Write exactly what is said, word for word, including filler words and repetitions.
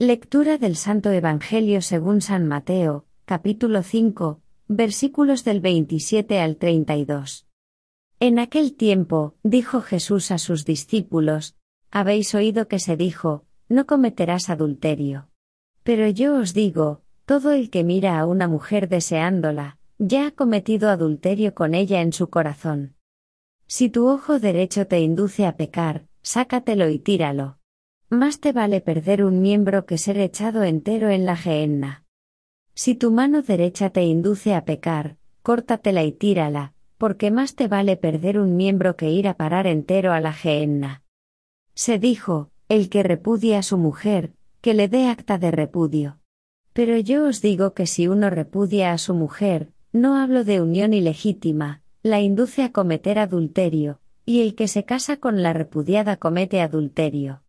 Lectura del Santo Evangelio según San Mateo, capítulo cinco, versículos del veintisiete al treinta y dos. En aquel tiempo, dijo Jesús a sus discípulos: Habéis oído que se dijo, no cometerás adulterio. Pero yo os digo, todo el que mira a una mujer deseándola, ya ha cometido adulterio con ella en su corazón. Si tu ojo derecho te induce a pecar, sácatelo y tíralo. Más te vale perder un miembro que ser echado entero en la gehenna. Si tu mano derecha te induce a pecar, córtatela y tírala, porque más te vale perder un miembro que ir a parar entero a la gehenna. Se dijo, el que repudia a su mujer, que le dé acta de repudio. Pero yo os digo que si uno repudia a su mujer, no hablo de unión ilegítima, la induce a cometer adulterio, y el que se casa con la repudiada comete adulterio.